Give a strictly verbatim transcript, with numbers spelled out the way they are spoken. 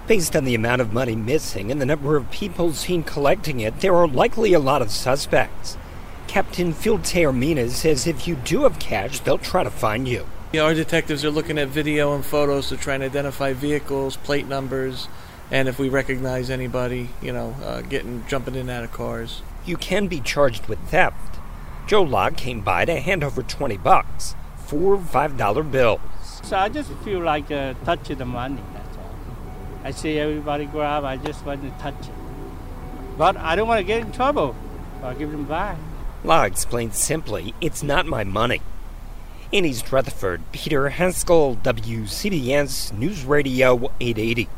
Based on the amount of money missing and the number of people seen collecting it, there are likely a lot of suspects. Captain Phil Taormina says if you do have cash, they'll try to find you. Yeah, our detectives are looking at video and photos to try and identify vehicles, plate numbers, and if we recognize anybody, you know, uh, getting jumping in and out of cars. You can be charged with theft. Joe Locke came by to hand over twenty bucks, four five dollar bills. So I just feel like uh, touching the money, that's all. I see everybody grab, I just want to touch it. But I don't want to get in trouble, so I'll give them back. Locke explained simply, it's not my money. In East Rutherford, Peter Haskell, W C B S News Radio eight eighty.